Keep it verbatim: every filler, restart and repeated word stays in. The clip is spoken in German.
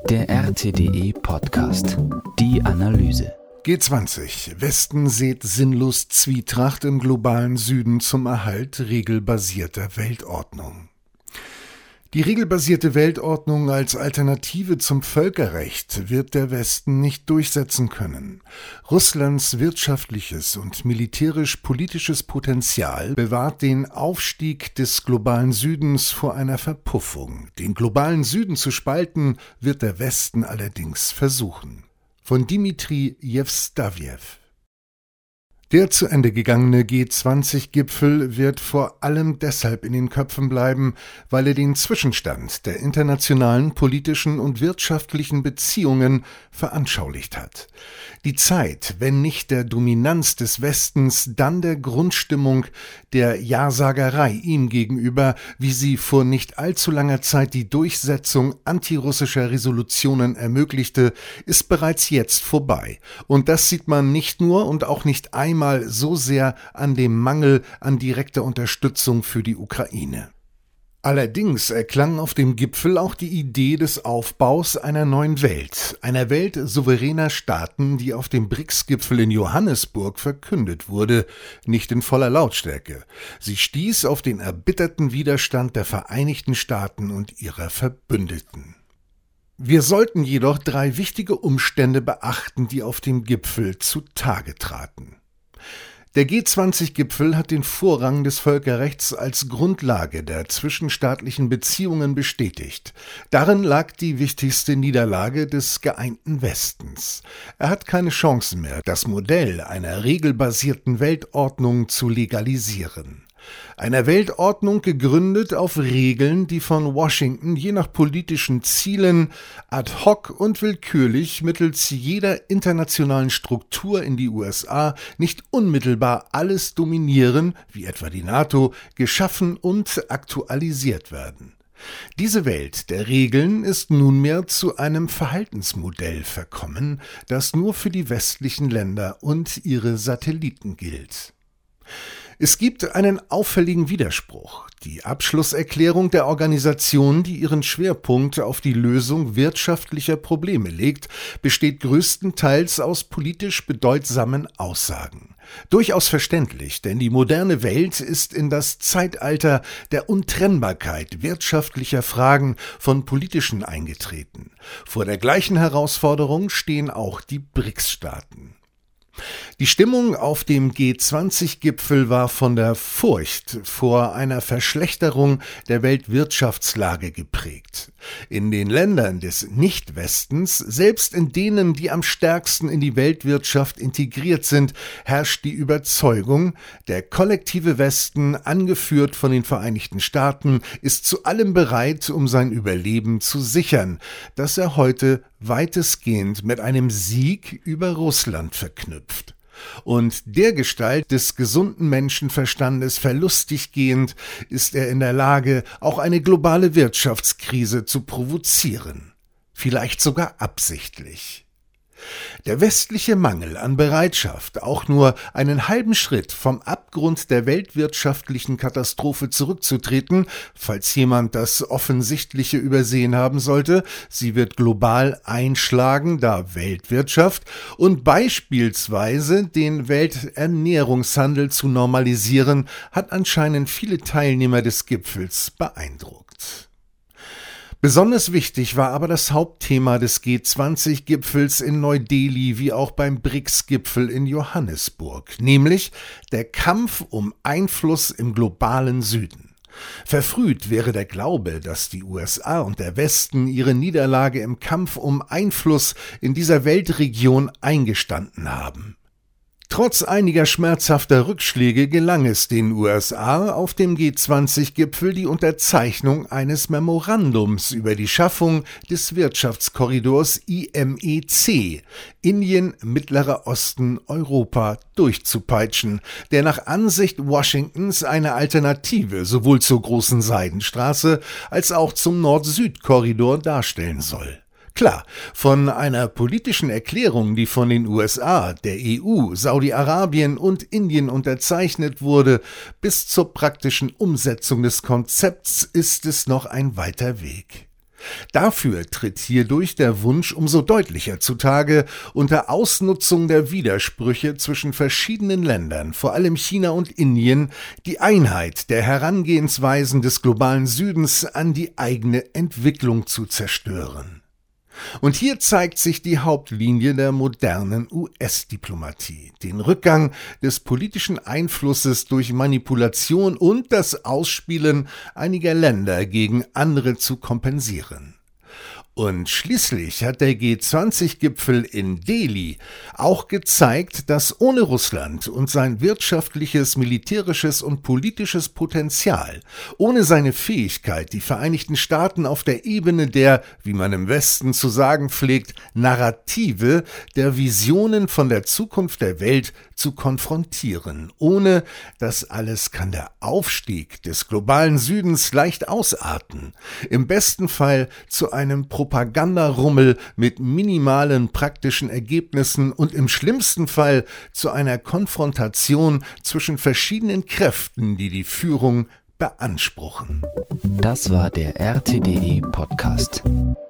Der R T D E-Podcast. Die Analyse. G zwanzig. Westen sät sinnlos Zwietracht im globalen Süden zum Erhalt regelbasierter Weltordnung. Die regelbasierte Weltordnung als Alternative zum Völkerrecht wird der Westen nicht durchsetzen können. Russlands wirtschaftliches und militärisch-politisches Potenzial bewahrt den Aufstieg des globalen Südens vor einer Verpuffung. Den globalen Süden zu spalten, wird der Westen allerdings versuchen. Von Dmitri Jewstawjew. Der zu Ende gegangene G zwanzig Gipfel wird vor allem deshalb in den Köpfen bleiben, weil er den Zwischenstand der internationalen politischen und wirtschaftlichen Beziehungen veranschaulicht hat. Die Zeit, wenn nicht der Dominanz des Westens, dann der Grundstimmung der Ja-Sagerei ihm gegenüber, wie sie vor nicht allzu langer Zeit die Durchsetzung antirussischer Resolutionen ermöglichte, ist bereits jetzt vorbei. Und das sieht man nicht nur und auch nicht einmal Mal so sehr an dem Mangel an direkter Unterstützung für die Ukraine. Allerdings erklang auf dem Gipfel auch die Idee des Aufbaus einer neuen Welt, einer Welt souveräner Staaten, die auf dem B R I C S-Gipfel in Johannesburg verkündet wurde, nicht in voller Lautstärke. Sie stieß auf den erbitterten Widerstand der Vereinigten Staaten und ihrer Verbündeten. Wir sollten jedoch drei wichtige Umstände beachten, die auf dem Gipfel zutage traten. Der G zwanzig Gipfel hat den Vorrang des Völkerrechts als Grundlage der zwischenstaatlichen Beziehungen bestätigt. Darin lag die wichtigste Niederlage des geeinten Westens. Er hat keine Chancen mehr, das Modell einer regelbasierten Weltordnung zu legalisieren. Einer Weltordnung gegründet auf Regeln, die von Washington je nach politischen Zielen ad hoc und willkürlich mittels jeder internationalen Struktur in die U S A nicht unmittelbar alles dominieren, wie etwa die NATO, geschaffen und aktualisiert werden. Diese Welt der Regeln ist nunmehr zu einem Verhaltensmodell verkommen, das nur für die westlichen Länder und ihre Satelliten gilt. Es gibt einen auffälligen Widerspruch. Die Abschlusserklärung der Organisation, die ihren Schwerpunkt auf die Lösung wirtschaftlicher Probleme legt, besteht größtenteils aus politisch bedeutsamen Aussagen. Durchaus verständlich, denn die moderne Welt ist in das Zeitalter der Untrennbarkeit wirtschaftlicher Fragen von politischen eingetreten. Vor der gleichen Herausforderung stehen auch die B R I C S-Staaten. Die Stimmung auf dem G zwanzig Gipfel war von der Furcht vor einer Verschlechterung der Weltwirtschaftslage geprägt. In den Ländern des Nicht-Westens, selbst in denen, die am stärksten in die Weltwirtschaft integriert sind, herrscht die Überzeugung, der kollektive Westen, angeführt von den Vereinigten Staaten, ist zu allem bereit, um sein Überleben zu sichern, das er heute weitestgehend mit einem Sieg über Russland verknüpft. Und dergestalt des gesunden Menschenverstandes verlustig gehend, ist er in der Lage, auch eine globale Wirtschaftskrise zu provozieren. Vielleicht sogar absichtlich. Der westliche Mangel an Bereitschaft, auch nur einen halben Schritt vom Abgrund der weltwirtschaftlichen Katastrophe zurückzutreten, falls jemand das Offensichtliche übersehen haben sollte, sie wird global einschlagen, da Weltwirtschaft, und beispielsweise den Welternährungshandel zu normalisieren, hat anscheinend viele Teilnehmer des Gipfels beeindruckt. Besonders wichtig war aber das Hauptthema des G zwanzig Gipfels in Neu-Delhi wie auch beim B R I C S-Gipfel in Johannesburg, nämlich der Kampf um Einfluss im globalen Süden. Verfrüht wäre der Glaube, dass die U S A und der Westen ihre Niederlage im Kampf um Einfluss in dieser Weltregion eingestanden haben. Trotz einiger schmerzhafter Rückschläge gelang es den U S A auf dem G zwanzig Gipfel die Unterzeichnung eines Memorandums über die Schaffung des Wirtschaftskorridors I M E C, Indien, Mittlerer Osten, Europa, durchzupeitschen, der nach Ansicht Washingtons eine Alternative sowohl zur Großen Seidenstraße als auch zum Nord-Süd-Korridor darstellen soll. Klar, von einer politischen Erklärung, die von den U S A, der E U, Saudi-Arabien und Indien unterzeichnet wurde, bis zur praktischen Umsetzung des Konzepts ist es noch ein weiter Weg. Dafür tritt hierdurch der Wunsch umso deutlicher zutage, unter Ausnutzung der Widersprüche zwischen verschiedenen Ländern, vor allem China und Indien, die Einheit der Herangehensweisen des globalen Südens an die eigene Entwicklung zu zerstören. Und hier zeigt sich die Hauptlinie der modernen U S-Diplomatie: den Rückgang des politischen Einflusses durch Manipulation und das Ausspielen einiger Länder gegen andere zu kompensieren. Und schließlich hat der G zwanzig Gipfel in Delhi auch gezeigt, dass ohne Russland und sein wirtschaftliches, militärisches und politisches Potenzial, ohne seine Fähigkeit, die Vereinigten Staaten auf der Ebene der, wie man im Westen zu sagen pflegt, Narrative, der Visionen von der Zukunft der Welt zu konfrontieren. Ohne das alles kann der Aufstieg des globalen Südens leicht ausarten, im besten Fall zu einem Propagandarummel mit minimalen praktischen Ergebnissen und im schlimmsten Fall zu einer Konfrontation zwischen verschiedenen Kräften, die die Führung beanspruchen. Das war der R T D E Podcast.